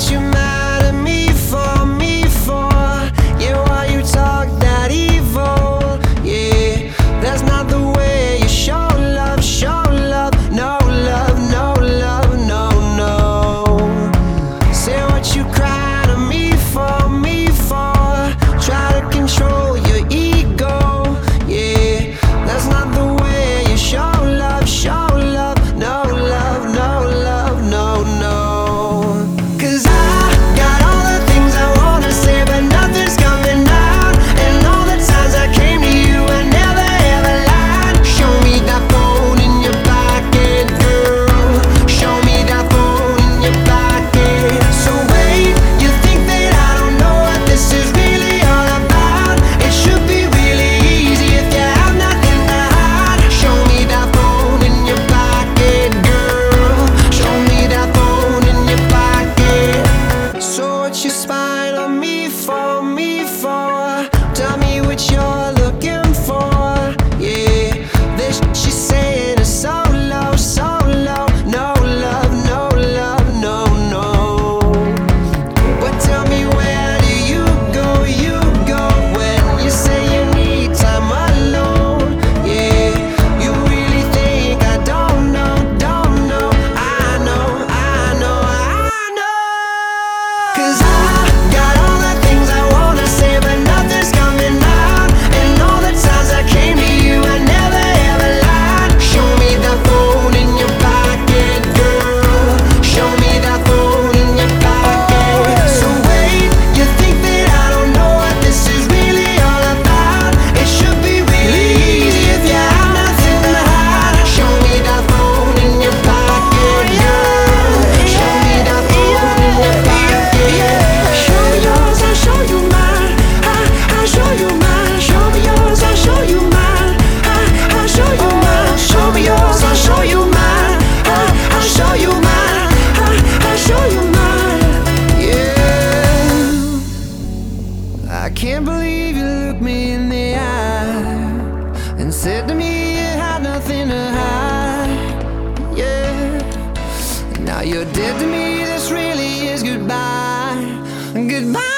what you mad at me for, me for? Yeah, why you talk that evil? Yeah, that's not the way you show love, show love. No love, no love, no, no. Say what you cry to me for, me for. Try to control your ego. Yeah, that's not the way you show love, show love. No love, no love, no, no. 'Cause I got all the things I wanna say, but nothing's coming out. And all the times I came to you, I never ever lied. Show me that phone in your pocket, girl. Show me that phone in your pocket. So wait, you think that I don't know what this is really all about? It should be really easy if you have nothing to hide. Show me that phone in your pocket, girl. Show me that phone in your pocket. So what you spying on me for, me for? Tell me what you're looking for. Yeah, this she's saying is so low, so low. No love, no love, no, no. But tell me, where do you go when you say you need time alone? Yeah, you really think I don't know, don't know. I know, I know, I know. 'Cause I got all the things I wanna say, but nothing's coming out. And all the times I came to you, I never ever lied. Show me that phone in your pocket, girl. Show me that phone in your pocket. So wait, you think that I don't know what this is really all about? It should be really easy if you have nothing to hide. Show me that phone in your pocket, girl. Show me that phone in your pocket. Show me yours, I'll show you mine. I'll show you mine. Show me yours, I'll show you mine. I'll show you mine. Show me yours, I'll show you mine. I'll show you mine. I'll show you mine. Yeah, I can't believe you looked me in the eye and said to me you had nothing to hide. Yeah, now you're dead to me. This really is goodbye, goodbye.